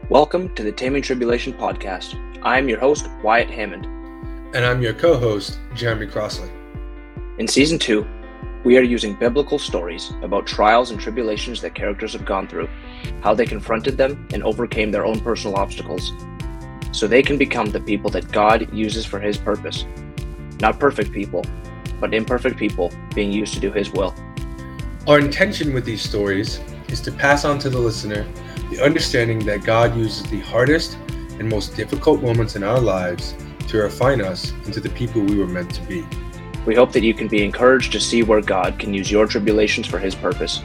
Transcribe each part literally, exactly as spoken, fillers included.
Welcome to the Taming Tribulation podcast. I am your host, Wyatt Hammond. And I'm your co-host, Jeremy Crossley. In Season two, we are using biblical stories about trials and tribulations that characters have gone through, how they confronted them and overcame their own personal obstacles, so they can become the people that God uses for His purpose. Not perfect people, but imperfect people being used to do His will. Our intention with these stories is to pass on to the listener the understanding that God uses the hardest and most difficult moments in our lives to refine us into the people we were meant to be. We hope that you can be encouraged to see where God can use your tribulations for His purpose.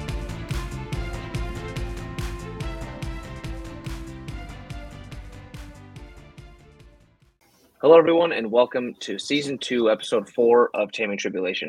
Hello, everyone, and welcome to Season two, Episode four of Taming Tribulation.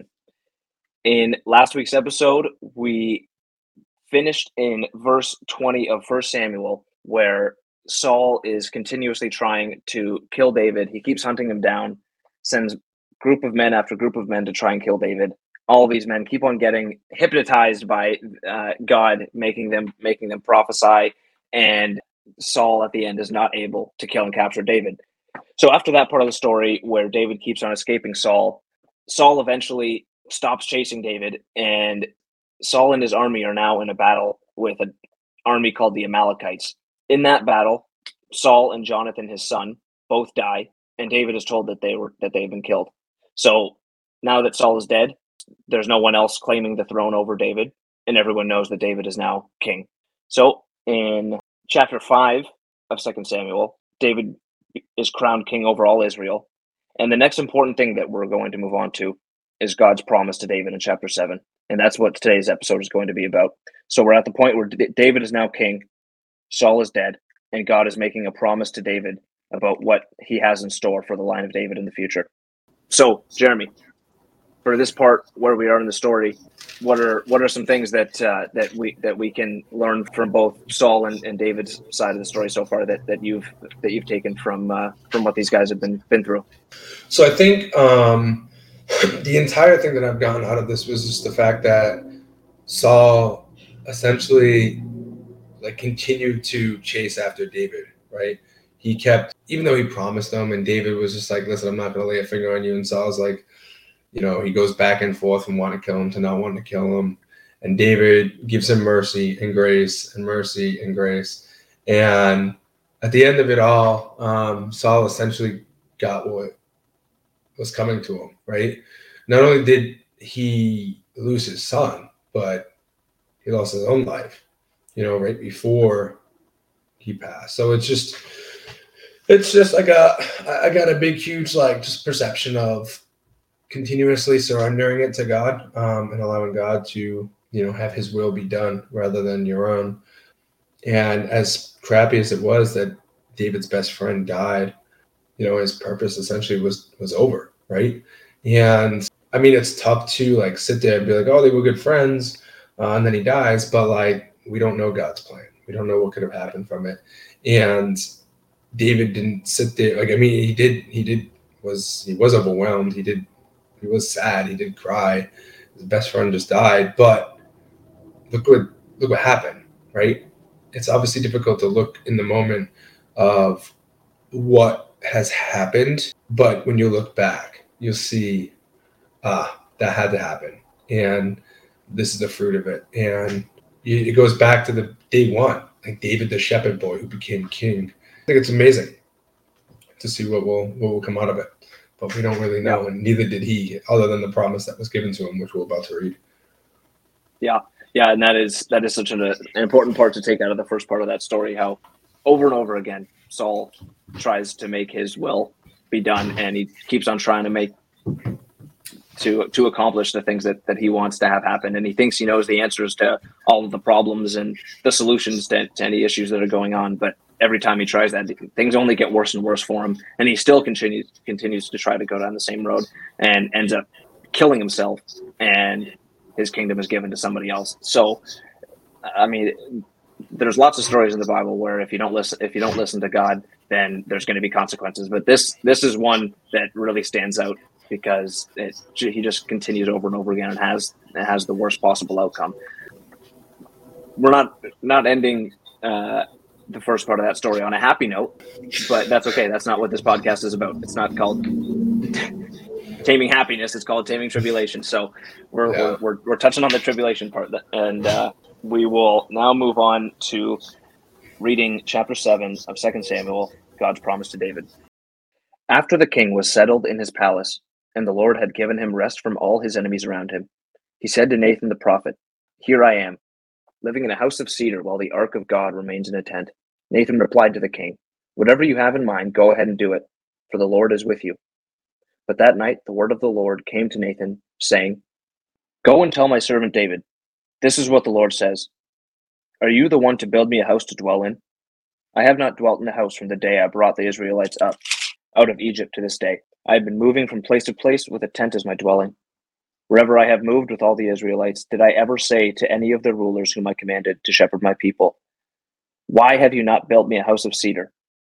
In last week's episode, we finished in verse twenty of First Samuel, where Saul is continuously trying to kill David. He keeps hunting him down, sends group of men after group of men to try and kill David. All of these men keep on getting hypnotized by uh, God, making them making them prophesy, and Saul at the end is not able to kill and capture David. So after that part of the story where David keeps on escaping Saul, Saul eventually stops chasing David, and Saul and his army are now in a battle with an army called the Amalekites. In that battle, Saul and Jonathan, his son, both die, and David is told that they were that they've been killed. So now that Saul is dead, there's no one else claiming the throne over David, and everyone knows that David is now king. So in chapter five of Second Samuel, David is crowned king over all Israel. And the next important thing that we're going to move on to is God's promise to David in chapter seven. And that's what today's episode is going to be about. So we're at the point where D- David is now king, Saul is dead, and God is making a promise to David about what he has in store for the line of David in the future. So, Jeremy, for this part where we are in the story, what are what are some things that uh, that we that we can learn from both Saul and, and David's side of the story so far that, that you've that you've taken from uh, from what these guys have been been through? So I think um, the entire thing that I've gotten out of this was just the fact that Saul essentially like continued to chase after David, right? He kept, even though he promised them, and David was just like, listen, I'm not going to lay a finger on you. And Saul's like, you know, he goes back and forth from wanting to kill him to not wanting to kill him. And David gives him mercy and grace and mercy and grace. And at the end of it all, um, Saul essentially got what was coming to him, right? Not only did he lose his son, but he lost his own life, you know, right before he passed. So it's just, it's just, I got, I got a big, huge, like, just perception of continuously surrendering it to God um, and allowing God to, you know, have His will be done rather than your own. And as crappy as it was that David's best friend died, you know, his purpose essentially was was over, right? And I mean, it's tough to like sit there and be like, oh, they were good friends, uh, and then he dies, but like we don't know God's plan. We don't know what could have happened from it. And David didn't sit there. Like, I mean, he did. He did was he was overwhelmed. He did. He was sad. He did cry. His best friend just died. But look what look what happened, right? It's obviously difficult to look in the moment of what has happened, but when you look back, you'll see, ah, that had to happen, and this is the fruit of it. And it goes back to the day one, like David, the shepherd boy who became king. I think it's amazing to see what will what will come out of it. But we don't really know, yeah. And neither did he, other than the promise that was given to him, which we're about to read. Yeah, yeah, and that is that is such an, an important part to take out of the first part of that story, how over and over again, Saul tries to make his will be done, and he keeps on trying to make to to accomplish the things that, that he wants to have happen, and he thinks he knows the answers to all of the problems and the solutions to, to any issues that are going on, but every time he tries that, things only get worse and worse for him, and he still continues continues to try to go down the same road and ends up killing himself, and his kingdom is given to somebody else. So, I mean, there's lots of stories in the Bible where if you don't listen, if you don't listen to God, then there's going to be consequences. But this this is one that really stands out because it, he just continues over and over again and has it has the worst possible outcome. We're not not ending. Uh, the first part of that story on a happy note, but that's okay. That's not what this podcast is about. It's not called Taming Happiness. It's called Taming Tribulation. So we're Yeah. we're, we're, we're touching on the tribulation part, and uh, we will now move on to reading chapter seven of Second Samuel, God's promise to David. After the king was settled in his palace, and the Lord had given him rest from all his enemies around him, he said to Nathan the prophet, "Here I am, living in a house of cedar while the ark of God remains in a tent." Nathan replied to the king, "Whatever you have in mind, go ahead and do it, for the Lord is with you." But that night the word of the Lord came to Nathan, saying, "Go and tell my servant David, this is what the Lord says. Are you the one to build me a house to dwell in? I have not dwelt in a house from the day I brought the Israelites up out of Egypt to this day. I have been moving from place to place with a tent as my dwelling. Wherever I have moved with all the Israelites, did I ever say to any of the rulers whom I commanded to shepherd my people, 'Why have you not built me a house of cedar?'"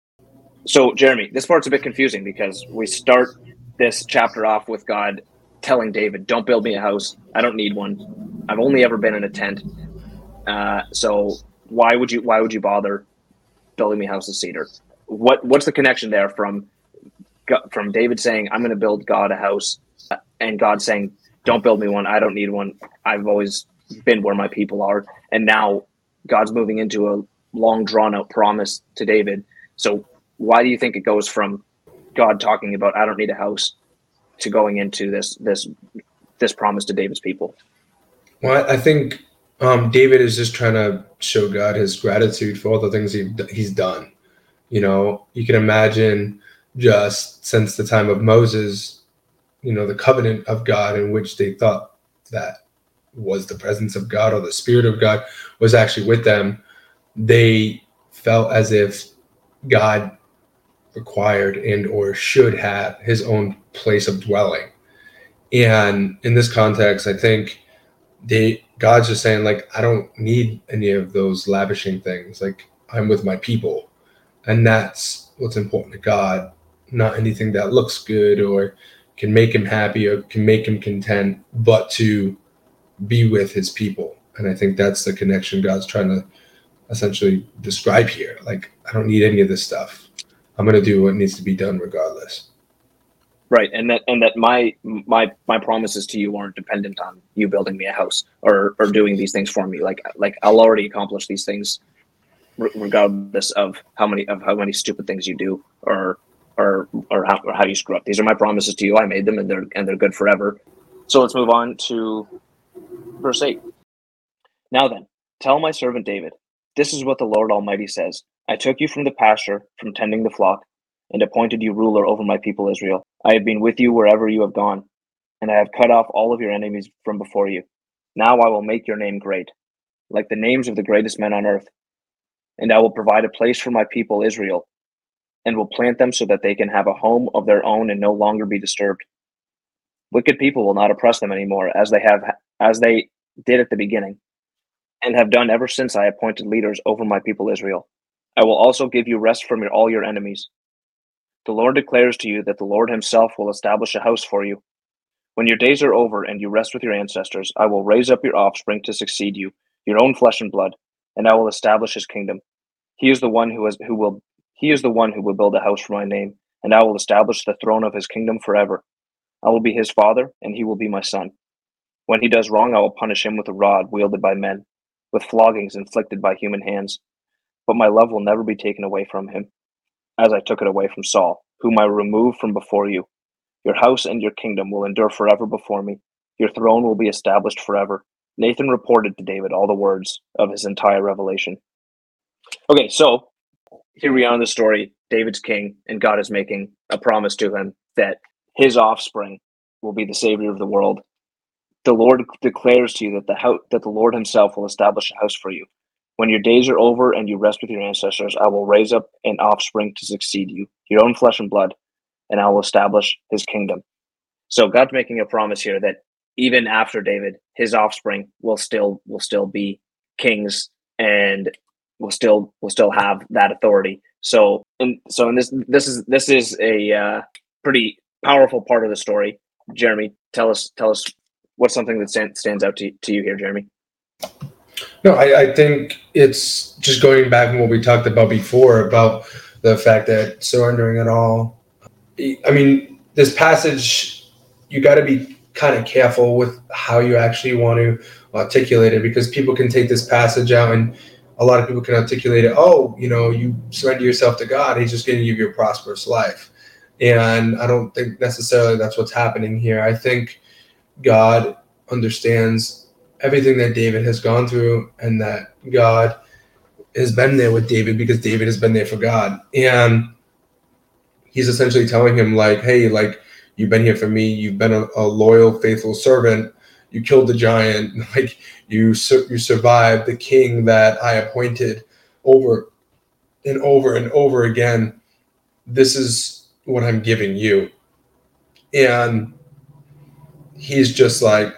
So, Jeremy, this part's a bit confusing because we start this chapter off with God telling David, "Don't build me a house. I don't need one. I've only ever been in a tent. Uh, so why would you why would you bother building me a house of cedar?" What what's the connection there from from David saying, "I'm going to build God a house," and God saying, "Don't build me one. I don't need one. I've always been where my people are." And now God's moving into a long drawn out promise to David. So why do you think it goes from God talking about, "I don't need a house," to going into this this this promise to David's people? Well, I think um, David is just trying to show God his gratitude for all the things he, he's done. You know, you can imagine just since the time of Moses, you know, the covenant of God in which they thought that was the presence of God or the Spirit of God was actually with them. They felt as if God required and or should have his own place of dwelling. And in this context, I think they God's just saying, like, I don't need any of those lavishing things. Like, I'm with my people. And that's what's important to God, not anything that looks good or can make him happy or can make him content, but to be with his people. And I think that's the connection God's trying to essentially describe here. Like, I don't need any of this stuff. I'm going to do what needs to be done regardless. Right, and that and that my my my promises to you aren't dependent on you building me a house or or doing these things for me. Like like I'll already accomplish these things regardless of how many of how many stupid things you do or or or how, or how you screw up. These are my promises to you. I made them, and they're and they're good forever. So let's move on to verse eight. "Now then, tell my servant David, this is what the Lord Almighty says. I took you from the pasture, from tending the flock, and appointed you ruler over my people Israel. I have been with you wherever you have gone, and I have cut off all of your enemies from before you. Now I will make your name great, like the names of the greatest men on earth. And I will provide a place for my people Israel, and will plant them so that they can have a home of their own and no longer be disturbed. Wicked people will not oppress them anymore, as they have as they did at the beginning, and have done ever since I appointed leaders over my people Israel. I will also give you rest from your, all your enemies. The Lord declares to you that the Lord himself will establish a house for you. When your days are over and you rest with your ancestors, I will raise up your offspring to succeed you, your own flesh and blood, and I will establish his kingdom. He is the one who is who will he is the one who will build a house for my name, and I will establish the throne of his kingdom forever. I will be his father, and he will be my son. When he does wrong, I will punish him with a rod wielded by men, with floggings inflicted by human hands. But my love will never be taken away from him, as I took it away from Saul, whom I removed from before you. Your house and your kingdom will endure forever before me. Your throne will be established forever." Nathan reported to David all the words of his entire revelation. Okay, so here we are in the story. David's king, and God is making a promise to him that his offspring will be the savior of the world. The Lord declares to you that the house, that the Lord himself will establish a house for you. When your days are over and you rest with your ancestors, I will raise up an offspring to succeed you, your own flesh and blood, and I will establish his kingdom. So God's making a promise here that even after David, his offspring will still will still be kings and will still will still have that authority. So and so in this this is this is a uh, pretty powerful part of the story. Jeremy, tell us tell us what's something that stand, stands out to, to you here, Jeremy. No, I, I think it's just going back on what we talked about before about the fact that surrendering it all. I mean, this passage, you got to be kind of careful with how you actually want to articulate it, because people can take this passage out and a lot of people can articulate it. Oh, you know, you surrender yourself to God, He's just going to give you a prosperous life. And I don't think necessarily that's what's happening here. I think God understands everything that David has gone through, and that God has been there with David because David has been there for God. And he's essentially telling him, like, hey, like, you've been here for me, you've been a, a loyal, faithful servant, you killed the giant, like, you su- you survived the king that I appointed over and over and over again. This is what I'm giving you. And he's just like,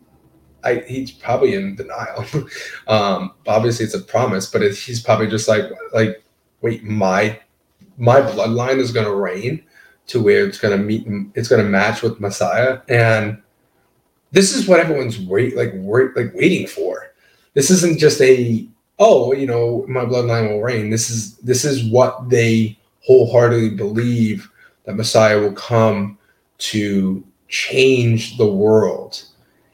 I, he's probably in denial. um, obviously, it's a promise, but it, he's probably just like, like, wait, my my bloodline is going to reign to where it's going to meet, it's going to match with Messiah, and this is what everyone's wait, like, wait, like waiting for. This isn't just a, oh, you know, my bloodline will reign. This is this is what they wholeheartedly believe, that Messiah will come to change the world.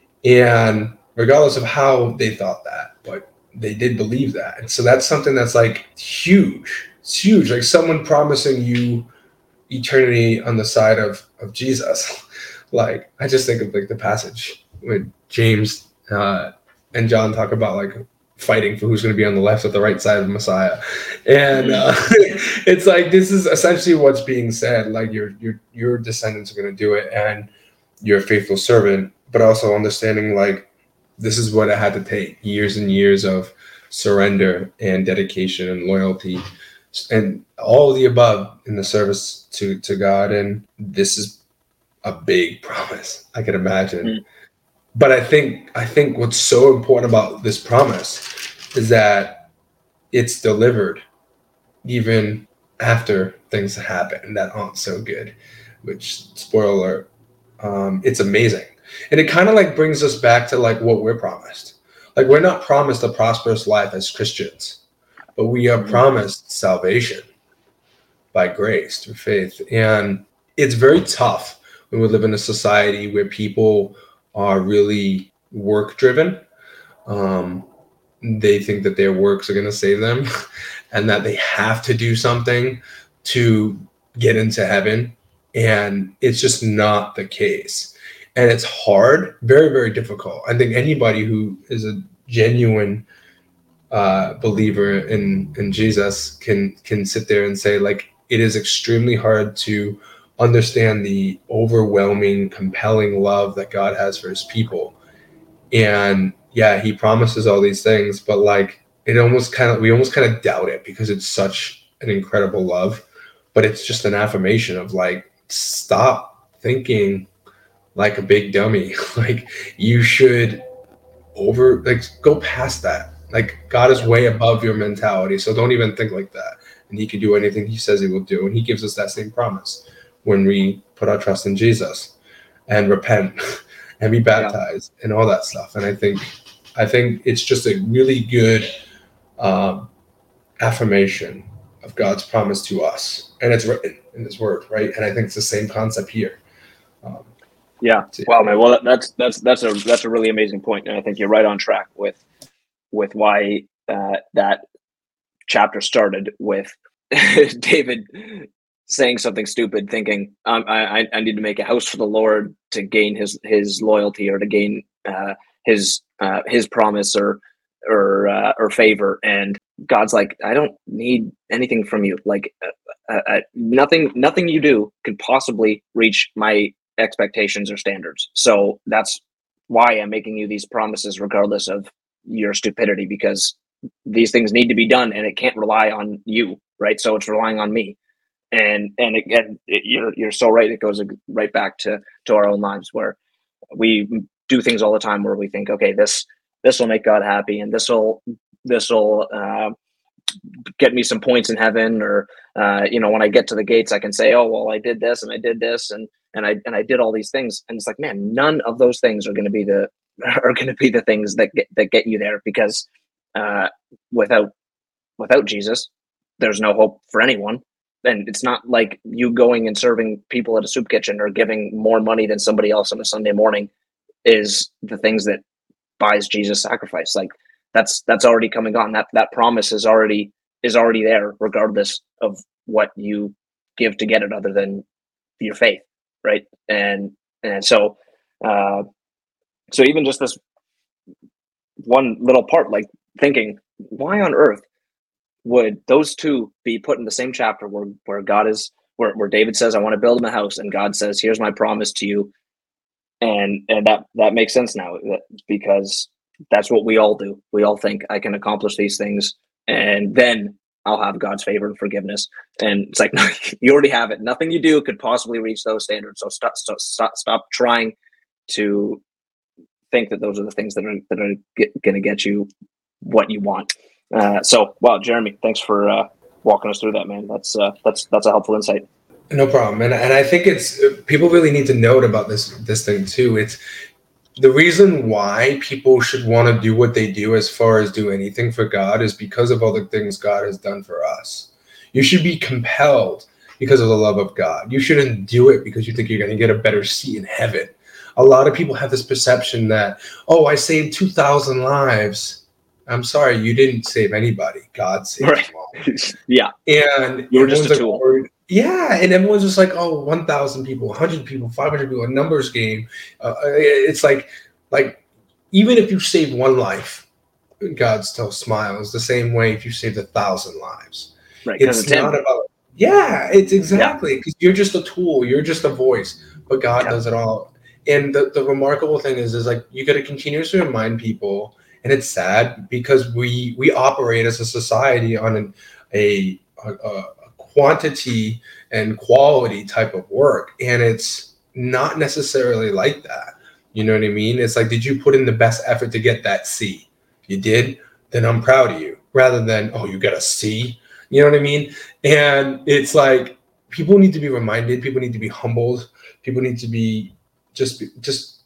And regardless of how they thought that, but they did believe that. And so that's something that's like huge. It's huge. Like someone promising you eternity on the side of, of Jesus. Like, I just think of like the passage when James uh, and John talk about like fighting for who's going to be on the left or the right side of the Messiah. And uh, it's like, this is essentially what's being said. Like, your, your, your descendants are going to do it, and you're a faithful servant, but also understanding like this is what it had to take, years and years of surrender and dedication and loyalty and all of the above in the service to, to God. And this is a big promise, I can imagine. Mm-hmm. But I think I think what's so important about this promise is that it's delivered even after things happen that aren't so good, which, spoiler alert, um, it's amazing. And it kind of like brings us back to like what we're promised. Like, we're not promised a prosperous life as Christians, but we are promised salvation by grace through faith. And it's very tough when we live in a society where people are really work driven. Um, they think that their works are going to save them and that they have to do something to get into heaven. And it's just not the case. And it's hard, very, very difficult. I think anybody who is a genuine uh, believer in, in Jesus can, can sit there and say, like, it is extremely hard to understand the overwhelming, compelling love that God has for his people. And yeah, he promises all these things, but like, it almost kind of, we almost kind of doubt it because it's such an incredible love. But it's just an affirmation of like, stop thinking like a big dummy. Like, you should over, like, go past that. Like, God is way above your mentality. So don't even think like that. And he can do anything he says he will do. And he gives us that same promise when we put our trust in Jesus and repent and be baptized yeah. and all that stuff. And I think, I think it's just a really good um, affirmation of God's promise to us. And it's written in his word, right? And I think it's the same concept here. Um, yeah. So, wow, man. Well, that's, that's, that's a, that's a really amazing point. And I think you're right on track with, with why uh, that chapter started with David saying something stupid, thinking, um, I, I need to make a house for the Lord to gain his, his loyalty or to gain uh, his, uh, his promise or, or, uh, or favor. And God's like, I don't need anything from you. Like uh, uh, nothing, nothing you do could possibly reach my expectations or standards. So that's why I'm making you these promises, regardless of your stupidity, because these things need to be done and it can't rely on you. Right. So it's relying on me. And, and again, it, you're, you're so right. It goes right back to, to our own lives where we do things all the time where we think, okay, this, this will make God happy. And this will, this will, uh, get me some points in heaven, or, uh, you know, when I get to the gates, I can say, oh, well, I did this and I did this and, and I, and I did all these things. And it's like, man, none of those things are going to be the, are going to be the things that get, that get you there, because uh, without without Jesus, there's no hope for anyone. And it's not like you going and serving people at a soup kitchen or giving more money than somebody else on a Sunday morning is the things that buys Jesus sacrifice. Like that's that's already coming on. That that promise is already is already there, regardless of what you give to get it, other than your faith, right? And and so uh, so even just this one little part, like thinking, why on earth would those two be put in the same chapter where, where God is, where, where David says, I want to build him a house, and God says, here's my promise to you. And and that, that makes sense now, because that's what we all do. We all think I can accomplish these things, and then I'll have God's favor and forgiveness. And it's like, you already have it. Nothing you do could possibly reach those standards. So stop, stop, stop, stop trying to think that those are the things that are, that are going to get you what you want. Uh, so, wow, Jeremy, thanks for uh, walking us through that, man. That's uh, that's that's a helpful insight. No problem, and and I think it's people really need to note about this this thing too. It's the reason why people should want to do what they do as far as do anything for God is because of all the things God has done for us. You should be compelled because of the love of God. You shouldn't do it because you think you're going to get a better seat in heaven. A lot of people have this perception that, oh, I saved two thousand lives. I'm sorry, you didn't save anybody. God saved right. them all. Yeah. And you're just a like, tool. oh, yeah. And everyone's just like, oh, one thousand people, one hundred people, five hundred people, a numbers game. Uh, it's like, like, even if you save one life, God still smiles the same way if you saved a thousand lives. Right. It's, it's not him. about, yeah, it's exactly, because yeah. you're just a tool. You're just a voice, but God yeah. does it all. And the, the remarkable thing is, is like, you got to continuously remind people. And it's sad because we we operate as a society on an, a, a, a quantity and quality type of work. And it's not necessarily like that. You know what I mean? It's like, did you put in the best effort to get that C? If you did, then I'm proud of you. Rather than, oh, you got a C. You know what I mean? And it's like, people need to be reminded. People need to be humbled. People need to be just, just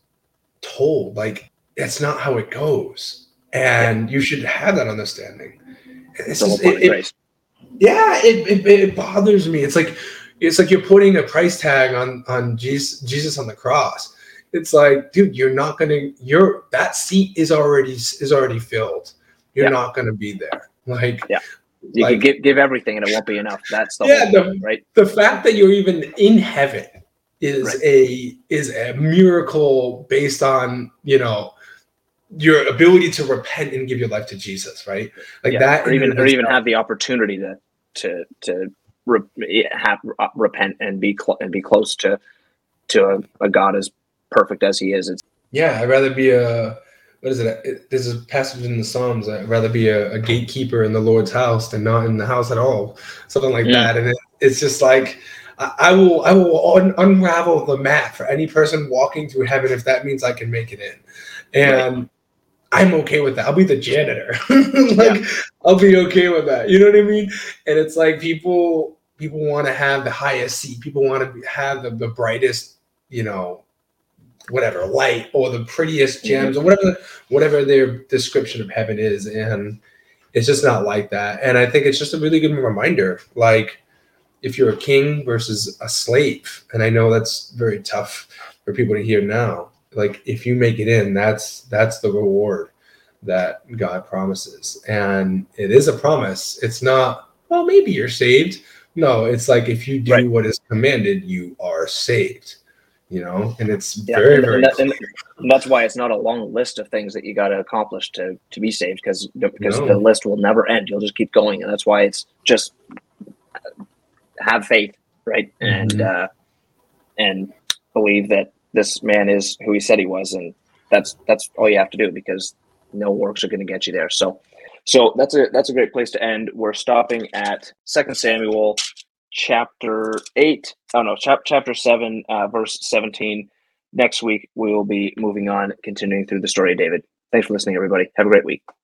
told, like, that's not how it goes. And yeah. you should have that understanding. It's just, it, it, yeah, it, it it bothers me. It's like it's like you're putting a price tag on on Jesus, Jesus on the cross. It's like, dude, you're not gonna. You're that seat is already is already filled. You're yeah. not gonna be there. Like, yeah, you like, can give give everything and it won't be enough. That's the yeah, whole the, thing, right? The fact that you're even in heaven is right. a is a miracle based on, you know, your ability to repent and give your life to Jesus, right? Like yeah, that, or even or even have the opportunity to to to re- have uh, repent and be cl- and be close to to a, a God as perfect as He is. It's yeah, I'd rather be a what is it? There's a passage in the Psalms. I'd rather be a, a gatekeeper in the Lord's house than not in the house at all, something like mm. that. And it, it's just like I, I will I will un- unravel the mat for any person walking through heaven if that means I can make it in, and. Right. I'm okay with that. I'll be the janitor. like yeah. I'll be okay with that. You know what I mean? And it's like people people want to have the highest seat. People want to have the, the brightest, you know, whatever light or the prettiest gems mm-hmm. or whatever whatever their description of heaven is. And it's just not like that. And I think it's just a really good reminder. Like if you're a king versus a slave, and I know that's very tough for people to hear now. Like if you make it in, that's that's the reward that God promises. And it is a promise. It's not, well, maybe you're saved. No, it's like if you do right. what is commanded, you are saved. You know, and it's yeah, very, and, very and, that, clear. and that's why it's not a long list of things that you got to accomplish to to be saved, because because no. the list will never end. You'll just keep going, and that's why it's just have faith, right? Mm-hmm. And uh, and believe that this man is who he said he was, and that's that's all you have to do, because no works are going to get you there. So, so that's a that's a great place to end. We're stopping at Second Samuel, chapter eight. Oh no, chap, chapter seven, uh, verse seventeen. Next week we will be moving on, continuing through the story of David. Thanks for listening, everybody. Have a great week.